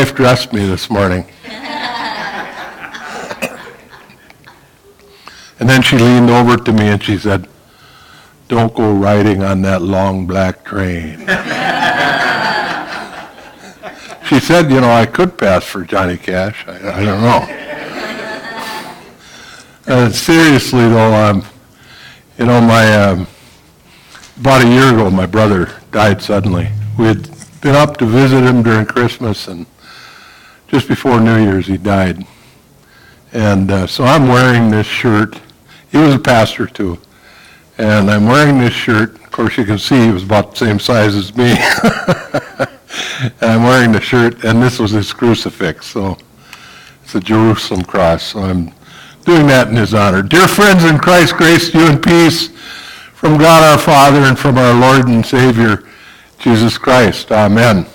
wife dressed me this morning. And then she leaned over to me and she said, "Don't go riding on that long black train." She said, I could pass for Johnny Cash. I don't know. Seriously, though, about a year ago, my brother died suddenly. We had been up to visit him during Christmas, and just before New Year's, he died. And so I'm wearing this shirt. He was a pastor, too. And I'm wearing this shirt. Of course, you can see he was about the same size as me. And I'm wearing the shirt, and this was his crucifix. So it's a Jerusalem cross. So I'm doing that in his honor. Dear friends in Christ, grace to you and peace from God our Father and from our Lord and Savior, Jesus Christ. Amen.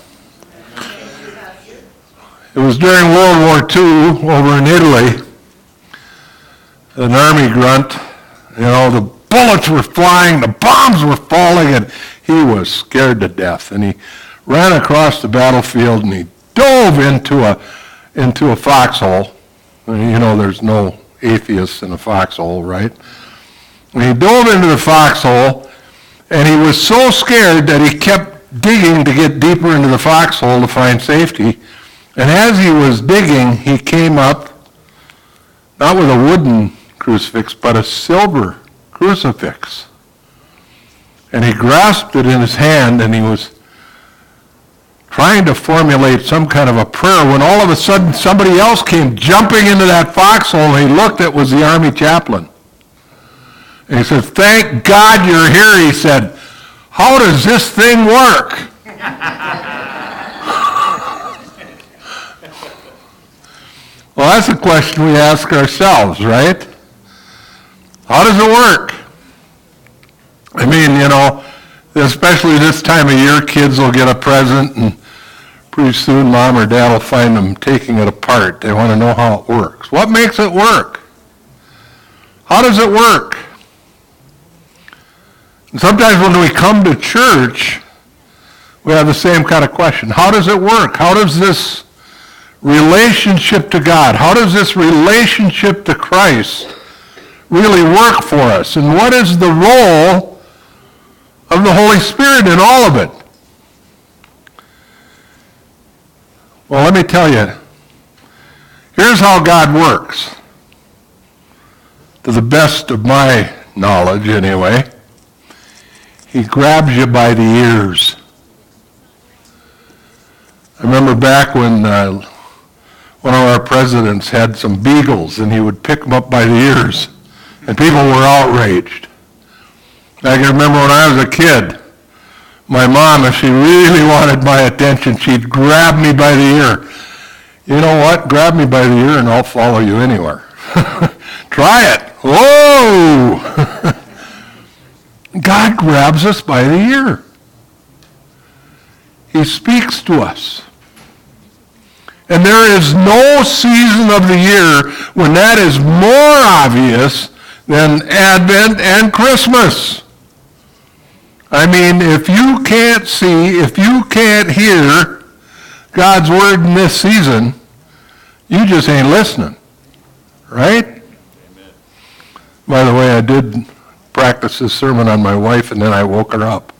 It was during World War II over in Italy. An army grunt, the bullets were flying, the bombs were falling, and he was scared to death. And he ran across the battlefield and he dove into a foxhole. There's no atheists in a foxhole, right? And he dove into the foxhole, and he was so scared that he kept digging to get deeper into the foxhole to find safety. And as he was digging, he came up, not with a wooden crucifix, but a silver crucifix. And he grasped it in his hand, and he was trying to formulate some kind of a prayer when all of a sudden somebody else came jumping into that foxhole, and he looked, it was the army chaplain. And he said, "Thank God you're here," he said. "How does this thing work?" Well, that's a question we ask ourselves, right? How does it work? I mean, especially this time of year, kids will get a present, and pretty soon Mom or Dad will find them taking it apart. They want to know how it works. What makes it work? How does it work? And sometimes when we come to church, we have the same kind of question. How does it work? How does this relationship to God, how does this relationship to Christ really work for us? And what is the role of the Holy Spirit in all of it? Well, let me tell you, here's how God works, to the best of my knowledge anyway. He grabs you by the ears. I remember back when one of our presidents had some beagles, and he would pick them up by the ears, and people were outraged. I can remember when I was a kid, my mom, if she really wanted my attention, she'd grab me by the ear. You know what? Grab me by the ear and I'll follow you anywhere. Try it. Whoa! God grabs us by the ear. He speaks to us. And there is no season of the year when that is more obvious than Advent and Christmas. I mean, if you can't see, if you can't hear God's word in this season, you just ain't listening. Right? Amen. By the way, I did practice this sermon on my wife, and then I woke her up.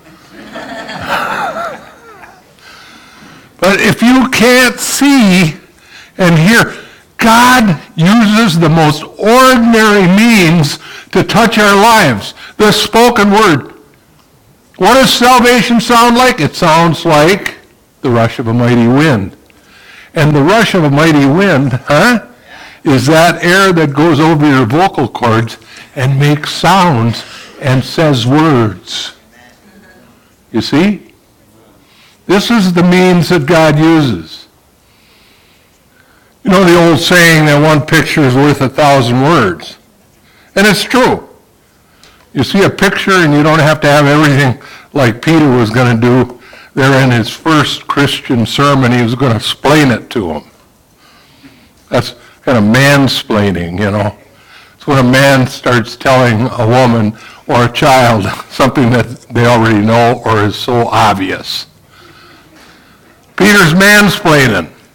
But if you can't see and hear, God uses the most ordinary means to touch our lives. The spoken word. What does salvation sound like? It sounds like the rush of a mighty wind. And the rush of a mighty wind, is that air that goes over your vocal cords and makes sounds and says words. You see? This is the means that God uses. You know the old saying that one picture is worth 1,000 words. And it's true. You see a picture and you don't have to have everything like Peter was going to do there in his first Christian sermon. He was going to explain it to them. That's kind of mansplaining, It's when a man starts telling a woman or a child something that they already know or is so obvious. Peter's mansplaining.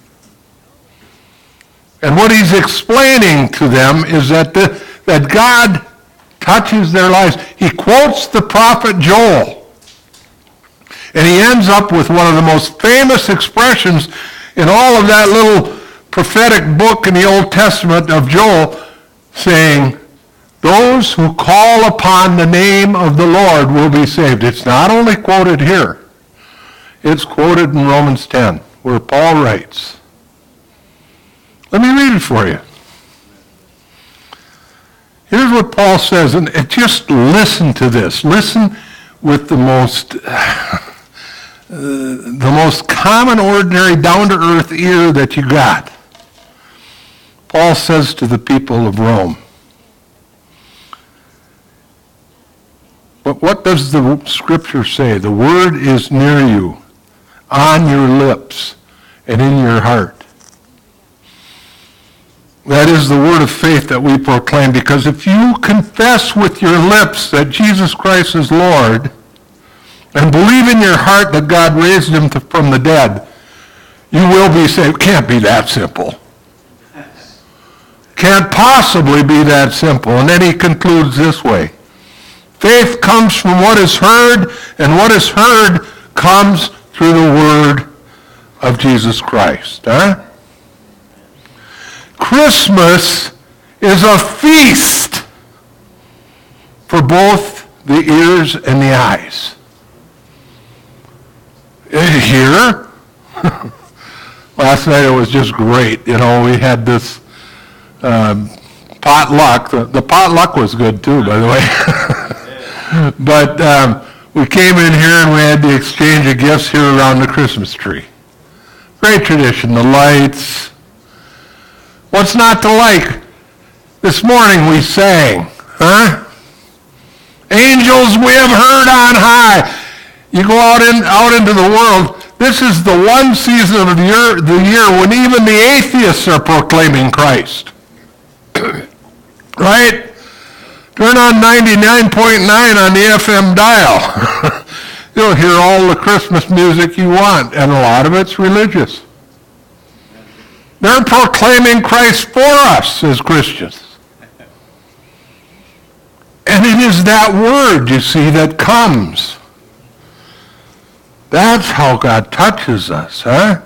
And what he's explaining to them is that God touches their lives. He quotes the prophet Joel. And he ends up with one of the most famous expressions in all of that little prophetic book in the Old Testament of Joel, saying, those who call upon the name of the Lord will be saved. It's not only quoted here. It's quoted in Romans 10, where Paul writes. Let me read it for you. Here's what Paul says, and just listen to this. Listen with the most common, ordinary, down-to-earth ear that you got. Paul says to the people of Rome, but what does the Scripture say? The word is near you, on your lips, and in your heart. That is the word of faith that we proclaim, because if you confess with your lips that Jesus Christ is Lord, and believe in your heart that God raised him from the dead, you will be saved. Can't be that simple. Can't possibly be that simple. And then he concludes this way. Faith comes from what is heard, and what is heard comes through the word of Jesus Christ. Christmas is a feast for both the ears and the eyes. Here, last night it was just great. You know, we had this potluck. The potluck was good too, by the way. But we came in here and we had the exchange of gifts here around the Christmas tree. Great tradition, the lights. What's not to like? This morning we sang, Angels we have heard on high. You go out into the world, this is the one season of the year when even the atheists are proclaiming Christ. Right? Turn on 99.9 on the FM dial. You'll hear all the Christmas music you want, and a lot of it's religious. They're proclaiming Christ for us as Christians. And it is that word, you see, that comes. That's how God touches us,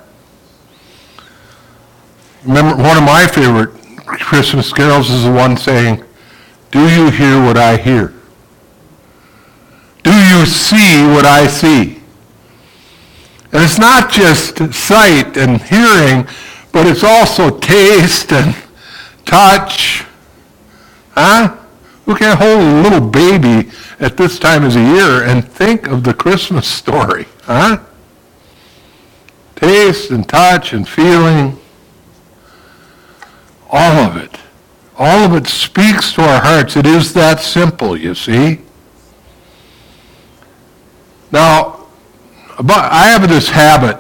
Remember, one of my favorite Christmas carols is the one saying, do you hear what I hear? Do you see what I see? And it's not just sight and hearing, but it's also taste and touch. We can hold a little baby at this time of the year and think of the Christmas story. Taste and touch and feeling. All of it. All of it speaks to our hearts. It is that simple, you see. Now, I have this habit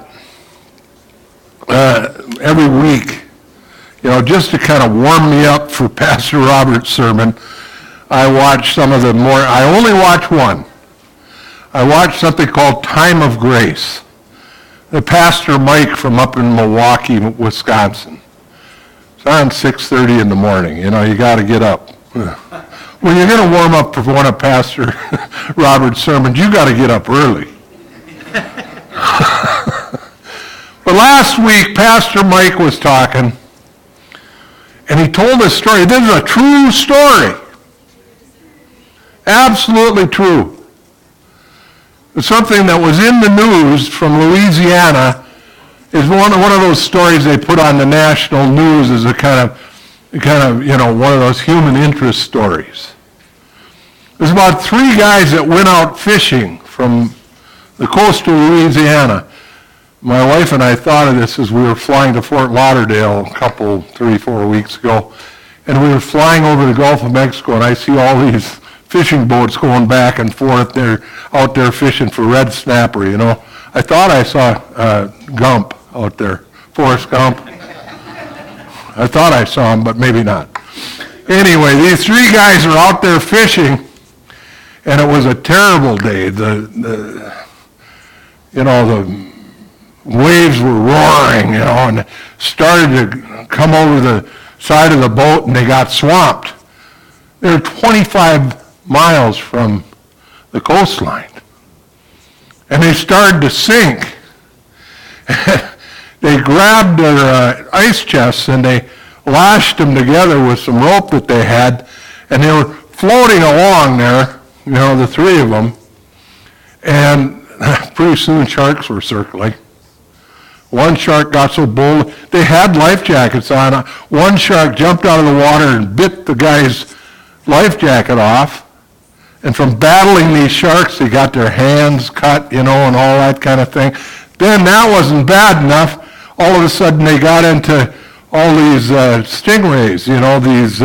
every week, just to kind of warm me up for Pastor Robert's sermon. I watch I only watch one. I watch something called Time of Grace. The Pastor Mike from up in Milwaukee, Wisconsin. It's on 6:30 in the morning. You got to get up. When you're going to warm up for one of Pastor Robert's sermons, you got to get up early. But last week, Pastor Mike was talking, and he told a story. This is a true story. Absolutely true. It's something that was in the news from Louisiana. Is one of those stories they put on the national news as a kind of one of those human interest stories. There's about 3 guys that went out fishing from the coast of Louisiana. My wife and I thought of this as we were flying to Fort Lauderdale 3-4 weeks ago, and we were flying over the Gulf of Mexico, and I see all these fishing boats going back and forth. They're out there fishing for red snapper, I thought I saw Gump out there, Forrest Gump. I thought I saw him, but maybe not. Anyway, these 3 guys are out there fishing, and it was a terrible day. The waves were roaring, and started to come over the side of the boat, and they got swamped. They were 25 miles from the coastline. And they started to sink. They grabbed their ice chests and they lashed them together with some rope that they had, and they were floating along there, the three of them, and pretty soon sharks were circling. One shark got so bold, they had life jackets on. One shark jumped out of the water and bit the guy's life jacket off. And from battling these sharks, they got their hands cut, and all that kind of thing. Then that wasn't bad enough. All of a sudden, they got into all these stingrays, these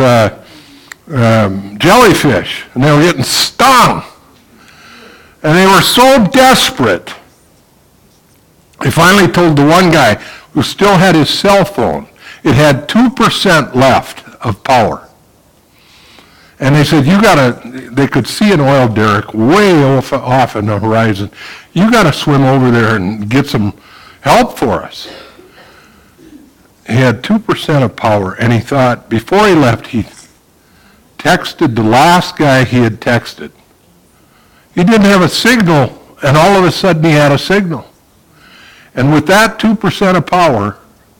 jellyfish, and they were getting stung. And they were so desperate, they finally told the one guy who still had his cell phone, it had 2% left of power. And they said, they could see an oil derrick way off in the horizon. You got to swim over there and get some help for us. He had 2% of power, and he thought, before he left, he texted the last guy he had texted. He didn't have a signal, and all of a sudden he had a signal. And with that 2% of power,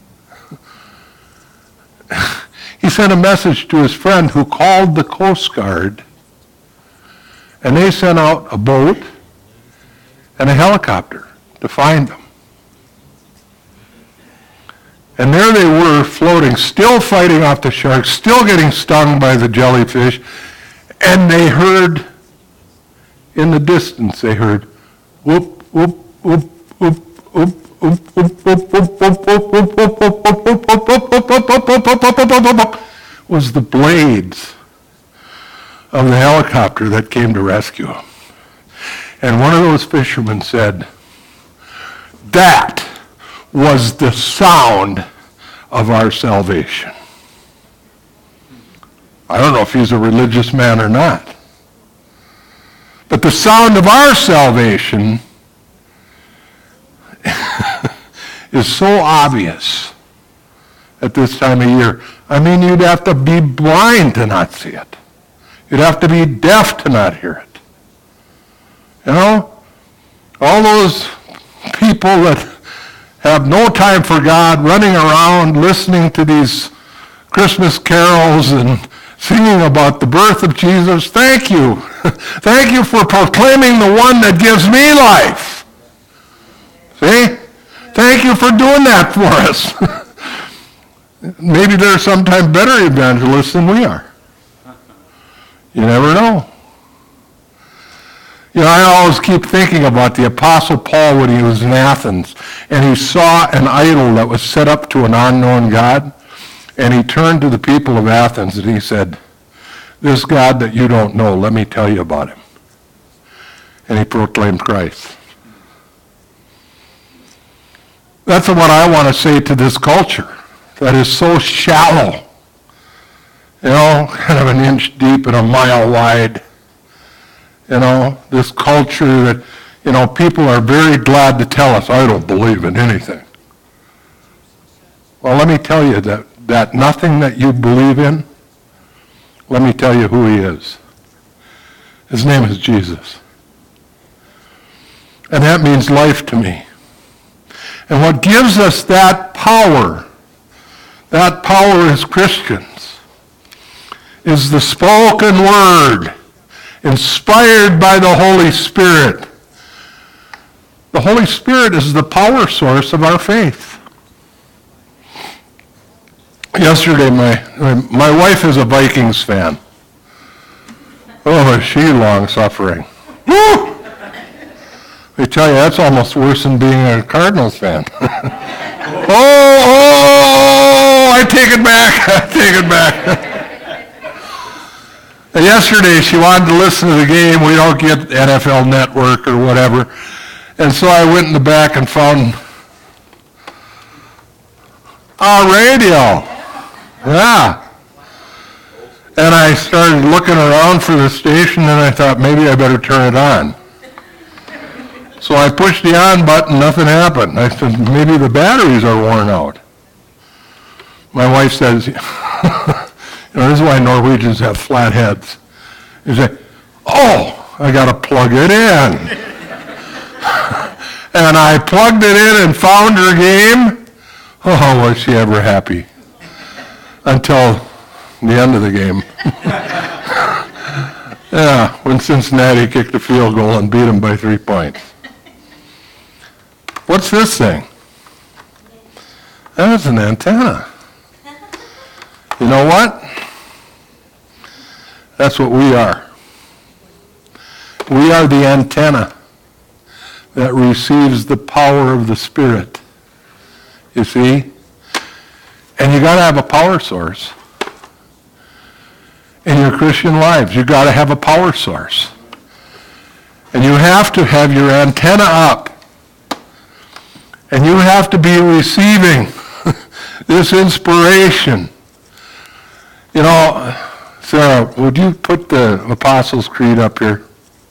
he sent a message to his friend who called the Coast Guard, and they sent out a boat and a helicopter to find them. And there they were floating, still fighting off the sharks, still getting stung by the jellyfish, and they heard, in the distance, they heard, whoop, whoop, whoop, whoop, whoop, was the blades of the helicopter that came to rescue him. And one of those fishermen said, that was the sound of our salvation. I don't know if he's a religious man or not. But the sound of our salvation is so obvious at this time of year. I mean, you'd have to be blind to not see it. You'd have to be deaf to not hear it. All those people that have no time for God, running around listening to these Christmas carols and singing about the birth of Jesus, thank you. Thank you for proclaiming the one that gives me life. See? Thank you for doing that for us. Maybe they're sometimes better evangelists than we are. You never know. I always keep thinking about the Apostle Paul when he was in Athens, and he saw an idol that was set up to an unknown God, and he turned to the people of Athens and he said, this God that you don't know, let me tell you about him. And he proclaimed Christ. That's what I want to say to this culture that is so shallow, kind of an inch deep and a mile wide. This culture that, people are very glad to tell us, I don't believe in anything. Well, let me tell you that nothing that you believe in, let me tell you who he is. His name is Jesus. And that means life to me. And what gives us that power as Christians, is the spoken word, inspired by the Holy Spirit. The Holy Spirit is the power source of our faith. Yesterday, my wife is a Vikings fan. Oh, is she long-suffering. Woo! I tell you, that's almost worse than being a Cardinals fan. I take it back. Yesterday, she wanted to listen to the game. We don't get NFL Network or whatever. And so I went in the back and found a radio. Yeah. And I started looking around for the station, and I thought, maybe I better turn it on. So I pushed the on button, nothing happened. I said, maybe the batteries are worn out. My wife says, this is why Norwegians have flat heads. You say, oh, I got to plug it in. And I plugged it in and found her game. Oh, was she ever happy. Until the end of the game. Yeah, when Cincinnati kicked a field goal and beat them by 3 points. What's this thing? That's an antenna. You know what? That's what we are. We are the antenna that receives the power of the Spirit. You see? And you got to have a power source. In your Christian lives, you got to have a power source. And you have to have your antenna up. And you have to be receiving this inspiration. You know, Sarah, would you put the Apostles' Creed up here?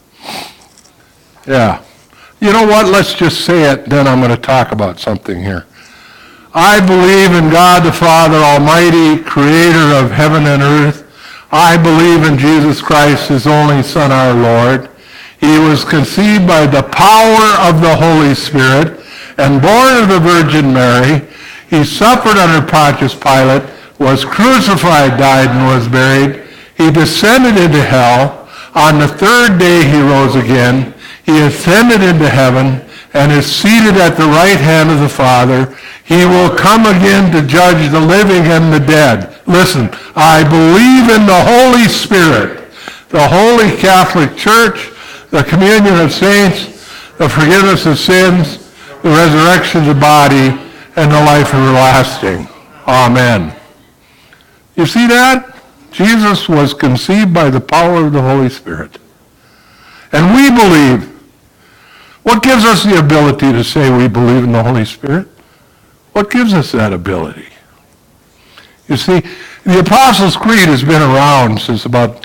Yeah. You know what? Let's just say it, then I'm going to talk about something here. I believe in God the Father Almighty, creator of heaven and earth. I believe in Jesus Christ, his only Son, our Lord. He was conceived by the power of the Holy Spirit and born of the Virgin Mary. He suffered under Pontius Pilate, was crucified, died, and was buried. He descended into hell. On the third day he rose again. He ascended into heaven and is seated at the right hand of the Father. He will come again to judge the living and the dead. Listen, I believe in the Holy Spirit, the Holy Catholic Church, the communion of saints, the forgiveness of sins, the resurrection of the body, and the life everlasting. Amen. You see that? Jesus was conceived by the power of the Holy Spirit. And we believe. What gives us the ability to say we believe in the Holy Spirit? What gives us that ability? You see, the Apostles' Creed has been around since about,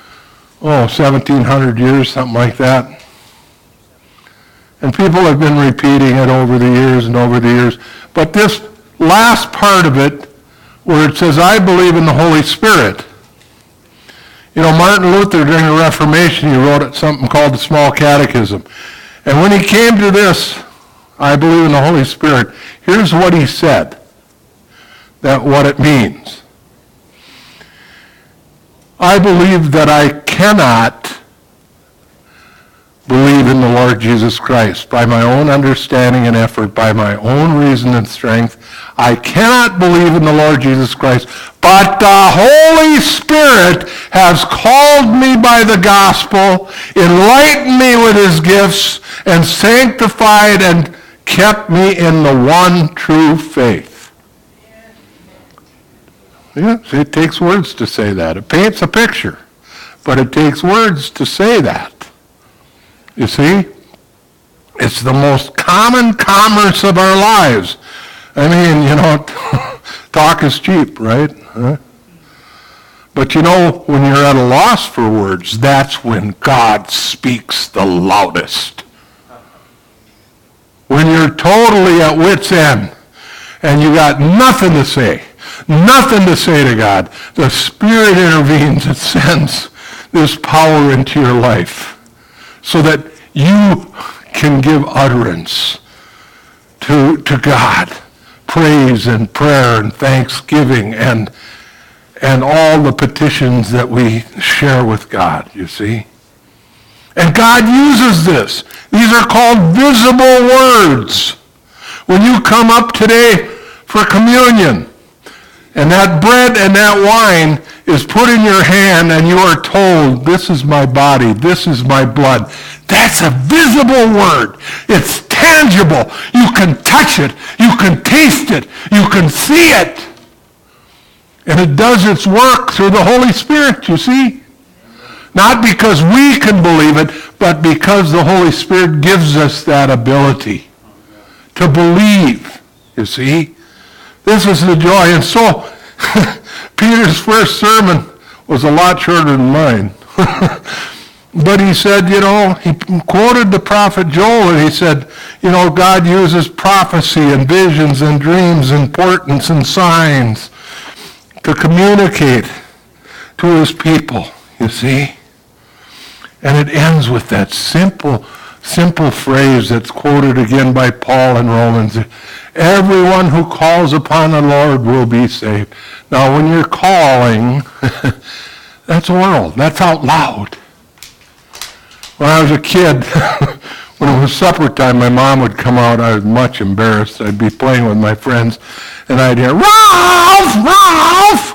1,700 years, something like that. And people have been repeating it over the years and over the years. But this last part of it, where it says, I believe in the Holy Spirit. You know, Martin Luther, during the Reformation, he wrote something called the Small Catechism. And when he came to this, I believe in the Holy Spirit, here's what he said, what it means. I believe that I cannot believe in the Lord Jesus Christ by my own understanding and effort, by my own reason and strength. I cannot believe in the Lord Jesus Christ, but the Holy Spirit has called me by the gospel, enlightened me with his gifts, and sanctified and kept me in the one true faith. Yeah, see, it takes words to say that. It paints a picture, but it takes words to say that. You see? It's the most common commerce of our lives. I mean, talk is cheap, right? Huh? But when you're at a loss for words, that's when God speaks the loudest. When you're totally at wit's end and you got nothing to say to God, the Spirit intervenes and sends this power into your life so that you can give utterance to God, praise and prayer and thanksgiving and all the petitions that we share with God, you see. And God uses this. These are called visible words. When you come up today for communion, and that bread and that wine is put in your hand, and you are told, this is my body, this is my blood. That's a visible word. It's tangible. You can touch it. You can taste it. You can see it. And it does its work through the Holy Spirit, you see. Not because we can believe it, but because the Holy Spirit gives us that ability to believe, you see. This is the joy. And so, Peter's first sermon was a lot shorter than mine. But he said, he quoted the prophet Joel, and he said, God uses prophecy and visions and dreams and portents and signs to communicate to his people, you see. And it ends with that simple phrase that's quoted again by Paul in Romans. Everyone who calls upon the Lord will be saved. Now, when you're calling, that's oral. That's out loud. When I was a kid, when it was supper time, my mom would come out. I was much embarrassed. I'd be playing with my friends, and I'd hear, "Ralph! Ralph!"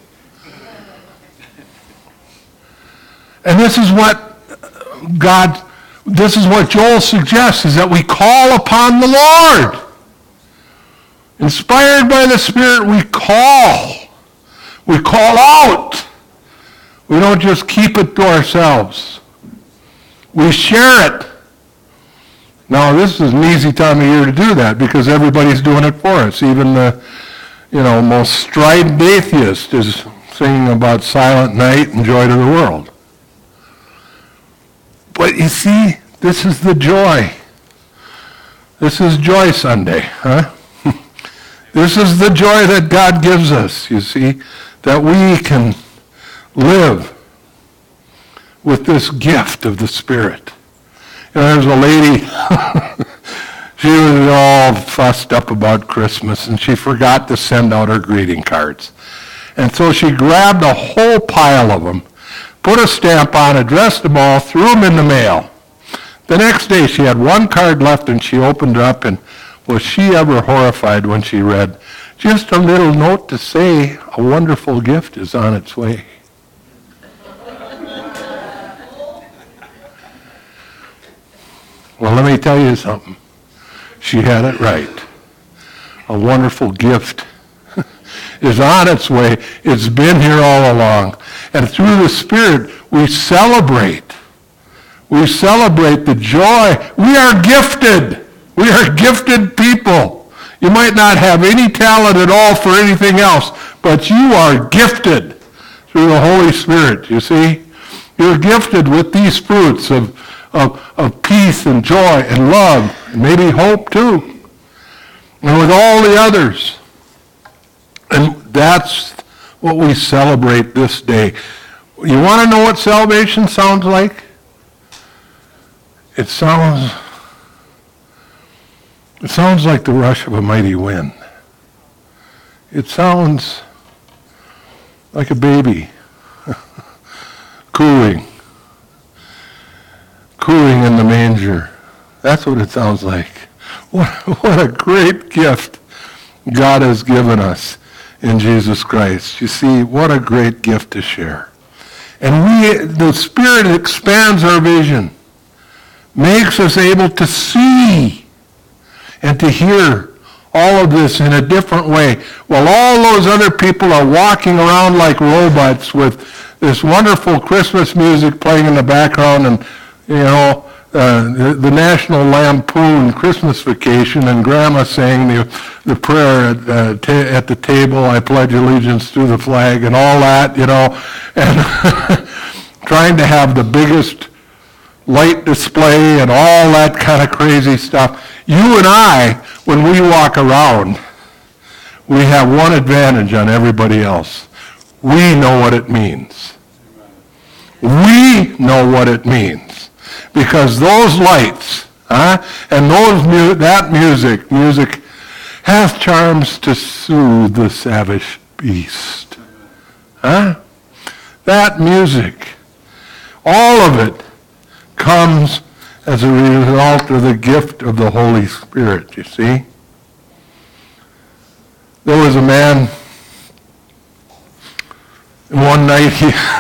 And this is what Joel suggests, is that we call upon the Lord. Inspired by the Spirit, we call. We call out. We don't just keep it to ourselves. We share it. Now, this is an easy time of year to do that because everybody's doing it for us. Even the, most strident atheist is singing about Silent Night and Joy to the World. But you see, this is the joy. This is Joy Sunday, huh? This is the joy that God gives us, you see, that we can live with this gift of the Spirit. There's a lady, she was all fussed up about Christmas, and she forgot to send out her greeting cards. And so she grabbed a whole pile of them, put a stamp on, addressed them all, threw them in the mail. The next day she had one card left, and she opened it up, and was she ever horrified when she read, "Just a little note to say a wonderful gift is on its way." Well, let me tell you something. She had it right. A wonderful gift is on its way. It's been here all along. And through the Spirit, we celebrate. We celebrate the joy. We are gifted. We are gifted people. You might not have any talent at all for anything else, but you are gifted through the Holy Spirit, you see? You're gifted with these fruits of peace and joy and love, and maybe hope too, and with all the others. And that's what we celebrate this day. You want to know what salvation sounds like? It sounds like the rush of a mighty wind. It sounds like a baby cooing in the manger. That's what it sounds like. What a great gift God has given us in Jesus Christ. You see, what a great gift to share. And the Spirit expands our vision, makes us able to see and to hear all of this in a different way. While all those other people are walking around like robots with this wonderful Christmas music playing in the background, and the National Lampoon Christmas Vacation, and Grandma saying the prayer at the table, "I pledge allegiance to the flag," and all that, and trying to have the biggest light display and all that kind of crazy stuff. You and I, when we walk around, we have one advantage on everybody else. We know what it means. We know what it means. Because those lights, and that music hath charms to soothe the savage beast. That music, all of it comes as a result of the gift of the Holy Spirit, you see. There was a man, one night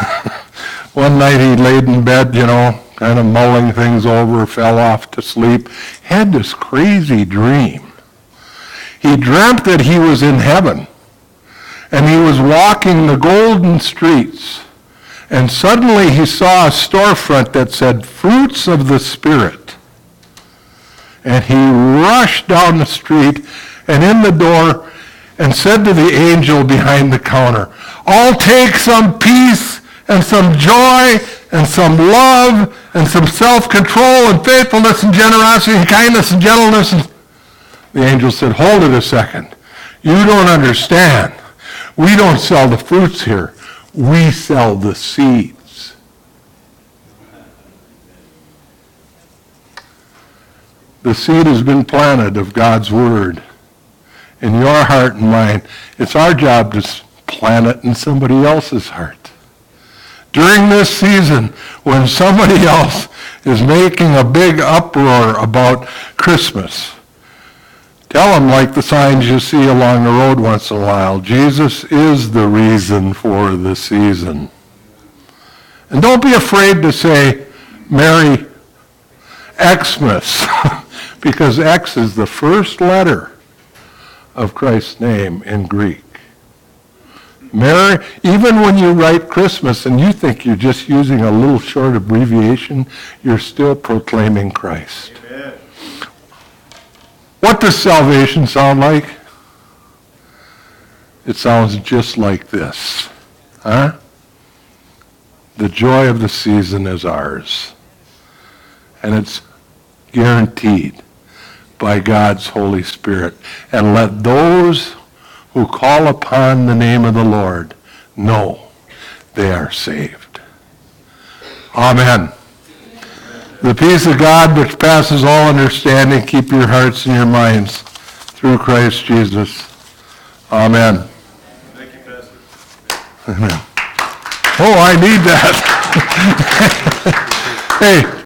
he laid in bed, kind of mulling things over, fell off to sleep, had this crazy dream. He dreamt that he was in heaven, and he was walking the golden streets, and suddenly he saw a storefront that said, "Fruits of the Spirit." And he rushed down the street and in the door and said to the angel behind the counter, "I'll take some peace and some joy and some love and some self-control and faithfulness and generosity and kindness and gentleness. And the angel said, hold it a second. You don't understand. We don't sell the fruits here. We sell the seeds. The seed has been planted of God's word in your heart and mind. It's our job to plant it in somebody else's heart. During this season, when somebody else is making a big uproar about Christmas, tell them, like the signs you see along the road once in a while, Jesus is the reason for the season. And don't be afraid to say Merry Xmas, because X is the first letter of Christ's name in Greek. Mary, even when you write Christmas and you think you're just using a little short abbreviation, you're still proclaiming Christ. Amen. What does salvation sound like? It sounds just like this. Huh? The joy of the season is ours. And it's guaranteed by God's Holy Spirit. And let those who call upon the name of the Lord know they are saved. Amen. The peace of God which passes all understanding, keep your hearts and your minds through Christ Jesus. Amen. Thank you, Pastor. Amen. Oh, I need that. Hey.